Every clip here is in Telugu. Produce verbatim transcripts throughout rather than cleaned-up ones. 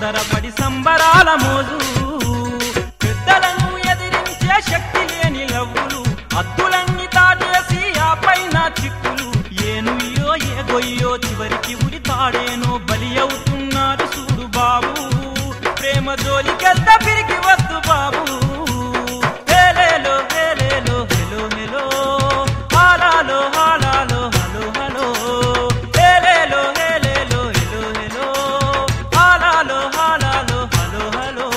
తొందరపడి సంబరాల మోజు పెద్దలను ఎదిరించే శక్తి లేని లవ్వులు అద్దులన్నీ తాటేసి ఆ పైన చిక్కులు ఏనుయ్యో ఏ గొయ్యో చివరికి ఉరి తాడేనో బలి అవుతున్నారు చూడు బాబు ప్రేమ జోలికెళ్తా పిరికి వద్దు బాబు హేలేలో హేలేలో హెలో హెలో హాలాలో హాలాలో హలో హలో హేలేలో హేలేలో హెలో హెలో హాలాలో హాలాలో హలో హలో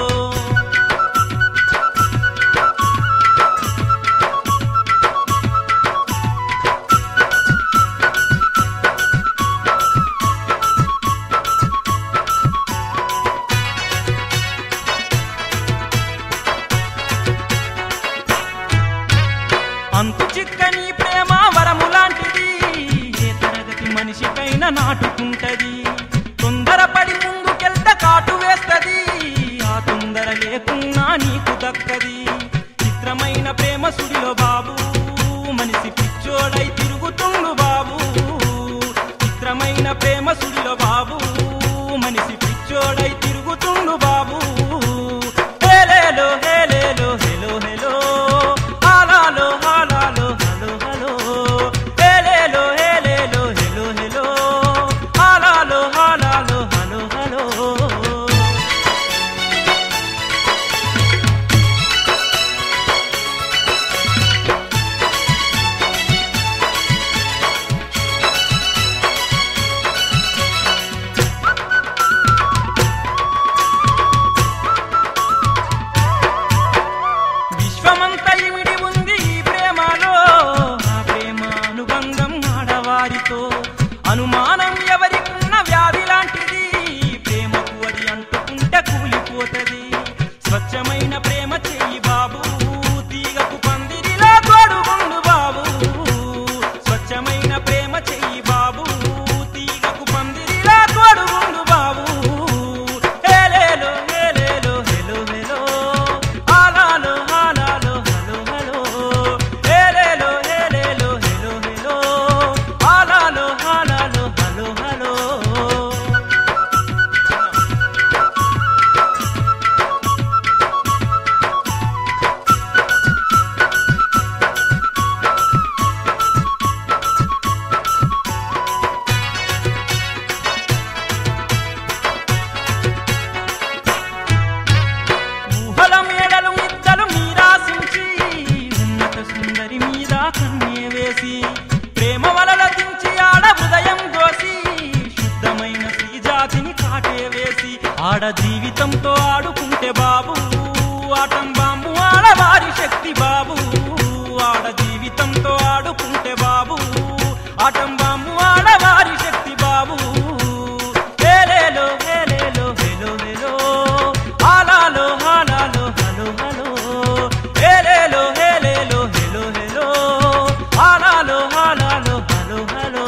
అంతు చిక్కని ప్రేమ వరములాంటిది ఏ తరగతి మనిషికైనా నాటుకుంటది తొందరపడి ముందుకెళ్తే కాటు వేస్తది ఆ తొందర లేకున్నా నీకు దక్కది చిత్రమైన ప్రేమ సుడిలో బాబు మనిషి పిచ్చోడై తిరుగుతుండు బాబు చిత్రమైన ప్రేమ సుడిలో బాబు మనిషి పిచ్చోడై తిరుగుతుండు బాబు హేలేలో హేలేలో హెలో హెలో హాలాలో హాలాలో హలో హలో హేలేలో హేలేలో హెలో హెలో హాలాలో హాలాలో హలో హలో విశ్వమంతా ఇమిడి ఉంది ఈ ప్రేమలో ఆ ప్రేమ అనుబంధం ఆడవారితో అనుమానం ఎవరికున్న వ్యాధి లాంటిది ప్రేమకు అది అంటుకుంటే కూలిపోతది స్వచ్ఛమైన ప్రేమ చెయ్యి బాబు తీగకు పందిరిలా తోడుగుండు బాబు స్వచ్ఛమైన ప్రేమ చెయ్యి బాబు తీగకు పందిరిలా తోడుగుండు బాబు హేలేలో హేలేలో హెలో హెలో హాలాలో హాలాలో హలో హలో హేలేలో హేలేలో హెలో హెలో హాలాలో హాలాలో హలో హలో ఊహల మేడలు మిద్దలు మీరాశించి ఉన్నత సుందరి మీద కన్నే వేసి ప్రేమ వలల దించి ఆడ హృదయం దోసి శుద్ధమైన శ్రీజాతిని కాటే వేసి ఆడ జీవితంతో ఆడుకుంటే బాబు ఆటం బాంబు ఆడవారి శక్తి బాబు ఆడ జీవితంతో ఆడుకుంటే బాబు ఆటం బాంబు ఆడవారి శక్తి బాబు హేలేలో హేలేలో హెలో హెలో హాలాలో హాలాలో హలో హలో హేలేలో హేలేలో హెలో హెలో హాలాలో హాలాలో హలో హలో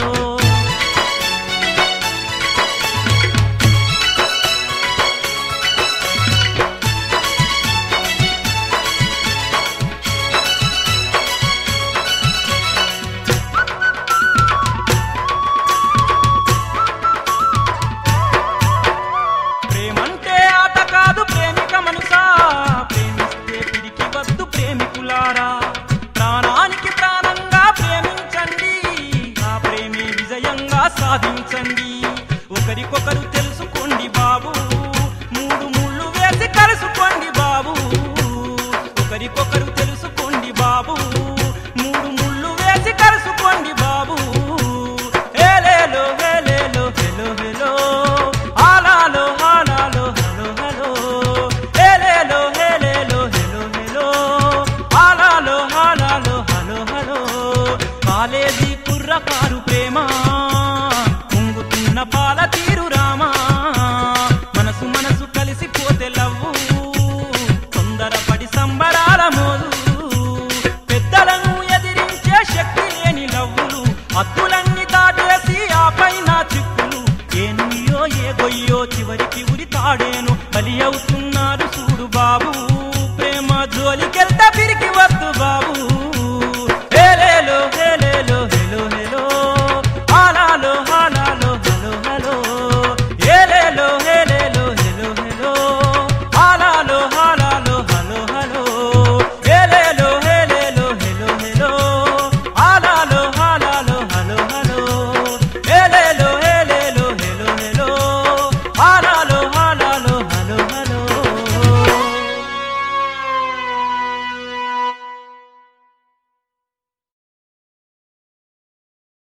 ప్రేమంటే ఆట కాదు ప్రేమిక మనసా ప్రేమిస్తే పిరికి వద్దు ప్రేమికులారా ప్రాణానికి ప్రాణంగా ప్రేమించండి ఆ ప్రేమే విజయంగా సాధించండి ఒకరికొకరు తెలుసుకోండి బాబు మూడు ముళ్ళు వేసి కలుసుకోండి బాబు ఒకరికొకరు తెలుసుకోండి బాబు మూడు ముళ్ళు వేసి కలుసుకోండి బాబు హేలేలో హేలేలో హెలో హెలో హాలాలో హాలాలో హలో హలో హేలేలో హేలేలో హెలో హెలో హాలాలో హాలాలో హలో హలో కాలేజీ కుర్రకారు ప్రేమ పొంగుతున్న పాల తీరు రామా మనసు మనసు కలిసిపోతే లవ్వు తొందరపడి సంబరాల మోజు పెద్దలను ఎదిరించే శక్తి లేని లవ్వులు అద్దులన్నీ తాటేసి ఆ పైన చిక్కులు ఏనుయ్యో ఏ గొయ్యో చివరికి